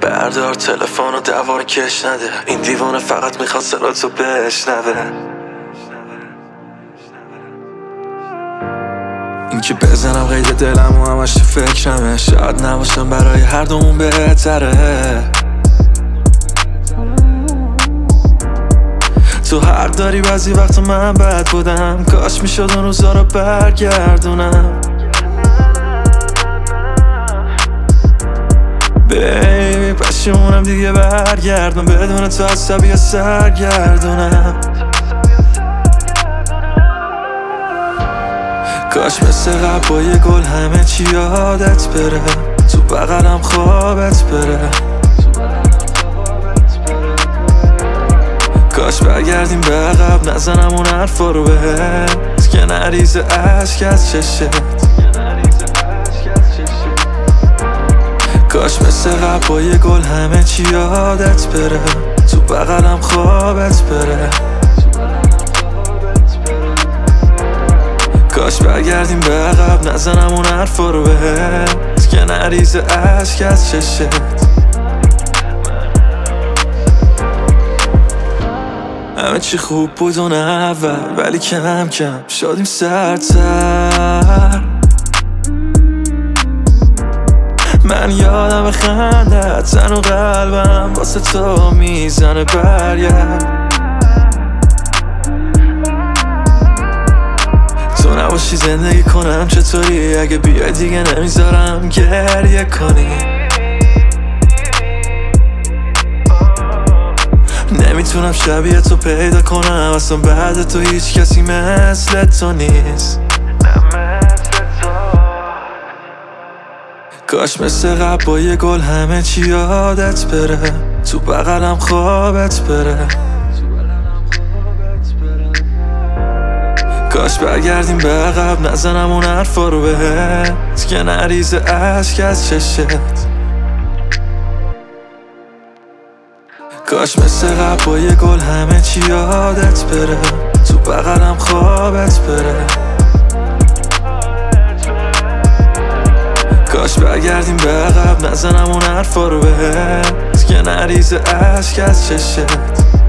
بردار تلفن و دوار کش نده، این دیوانه فقط میخواد صداتو بشنوه. این که بزنم قید دلم و همش تو فکرمه، شاید نباشم برای هر دومون بهتره. تو حق داری بعضی وقتا من بد بودم، کاش میشد اون روزا رو برگردونم. بیبی پشیمونم دیگه برگردم، بدون تو عصبی سرگردونم. کاش مثل قبل با یه گل همه چی یادت بره، تو بغلم خوابت بره. کاش برگردیم به عقب، نزنم اون حرفا رو بهت که نریزه عشق از چشت. کاش مثل قبل با یه گل همه چی یادت بره، تو بغلم خوابت بره. کاش برگردیم به عقب، نزنم اون حرفا رو بهت که نریزه عشق از چشت. همه چی خوب بود اون اول، ولی کم کم شدیم سردتر. من یادم خندت، تن و قلبم واسه تو میزنه برگرد. تو نباشی زندگی کنم چطوری، اگه بیای دیگه نمیذارم گریه کنی. نمیتونم شبیه تو پیدا کنم، اصلا بعد تو هیچ کسی مثل تو نیست. کاش مثل قبل با یه گل همه چی یادت بره، تو بغلم خوابت بره. کاش برگردیم به عقب، نزنم اون حرفا رو بهت که نریزه عشق از چشت. کاش مثل قبل با یه گل همه چی یادت بره، تو بغلم خوابت بره. کاش برگردیم به عقب، نزنم اون حرفا رو بهت که نریزه عشق از چشت.